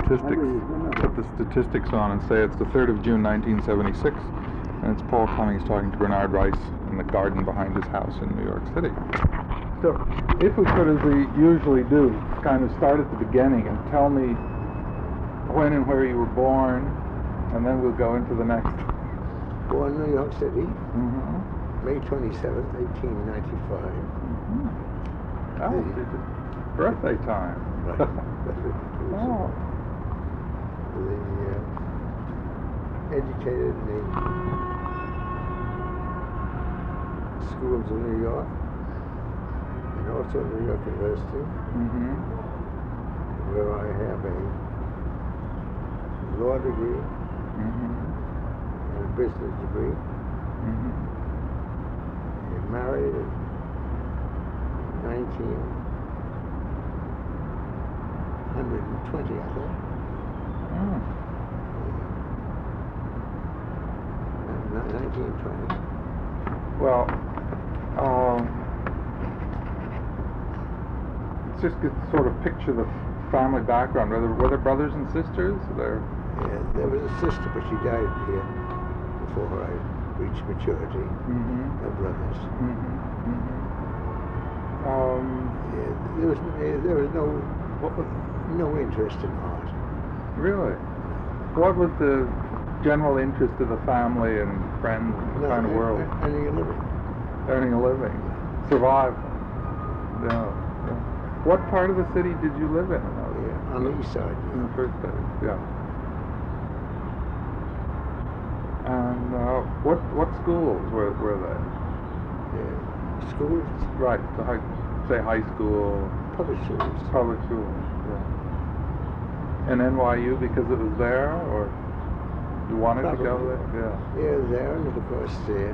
statistics on and say it's the 3rd of June 1976, and it's Paul Cummings talking to Bernard Rice in the garden behind his house in New York City. So, if we could, as we usually do, kind of start at the beginning and tell me when and where you were born, and then we'll go into the next. Born in New York City, Mm-hmm. May 27th, 1895. Mm-hmm. Oh, it's birthday time. Right. Oh. Educated in the schools of New York, and also New York University, Mm-hmm. where I have a law degree Mm-hmm. and a business degree. Mm-hmm. And married at 1920, I think. Mm. 1920. Well, let's just get sort of picture the family background. Were there brothers and sisters? There was a sister, but she died here before I reached maturity. Mm-hmm. No brothers. Mm-hmm. Mm-hmm. There was no interest in art. Really? What was the general interest of the family and friends and the kind of world? Earning a living. Earning a living. Survival. Yeah. What part of the city did you live in? On the east side. In the first place, yeah. And what schools were they? Schools? Right, so high school. Public schools. Public schools, yeah. And NYU because it was there, or you wanted to go there? Yeah. Yeah, there, and of course,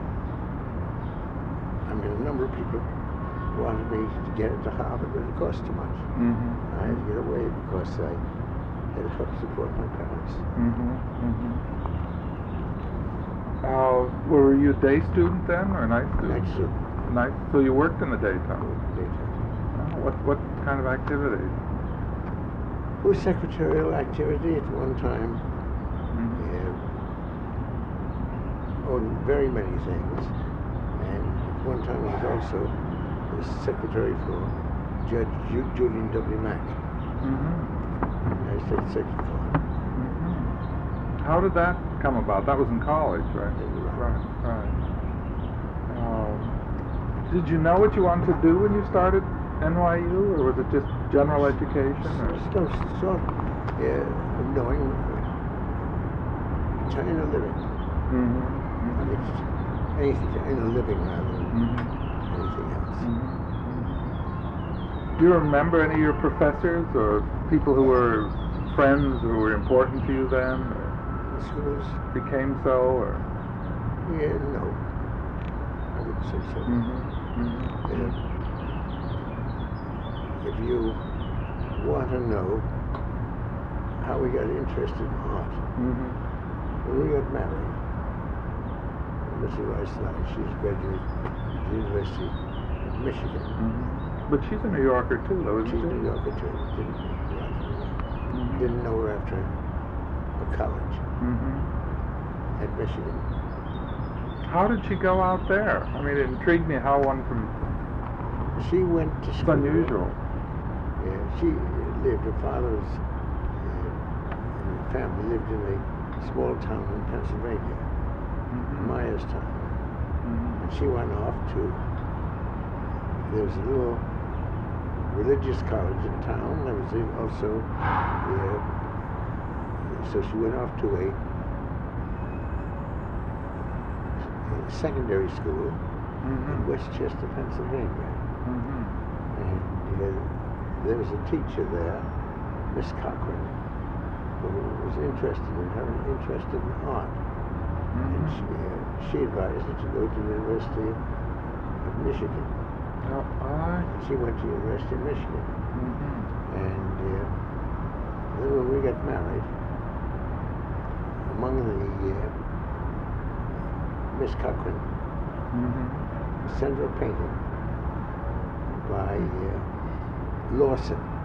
a number of people wanted me to get into Harvard, but it cost too much. Mm-hmm. I had to get away because I had to help support my parents. Mm-hmm. Mm-hmm. Were you a day student then, or a night student? Night student. Night. So you worked in the daytime. Daytime. What kind of activities? It was secretarial activity at one time. Mm-hmm. Owned very many things, and at one time I was also the secretary for Judge Julian W. Mack. Mm-hmm. United States Secretary. Mm-hmm. How did that come about? That was in college, right? Right. Did you know what you wanted to do when you started NYU, or was it just general education? Or? Sort of knowing, trying to live it. Mm-hmm. I mean, anything to earn a living rather than anything else. Mm-hmm. Do you remember any of your professors or people who were friends who were important to you then? The schools? Became so, or? Yeah, no. I wouldn't say so. Mm-hmm. Mm-hmm. If you want to know how we got interested in art, when we got married, Mrs. Rice and I, she's graduated from the University of Michigan. Mm-hmm. But she's a New Yorker too, though, isn't she? She's a New Yorker too. Didn't know her after college at Michigan. How did she go out there? I mean, it intrigued me how one from... She went to school. It's unusual. Yeah, she lived, her father's family lived in a small town in Pennsylvania, Myerstown. And she went off to, there was a little religious college in town. There was also, so she went off to a secondary school in Westchester, Pennsylvania. And there was a teacher there, Miss Cochran, who was interested in her, interested in art. And she advised her to go to the University of Michigan. She went to the University of Michigan. And then when we got married, among the Miss Cochran sent her a painting by Lawson.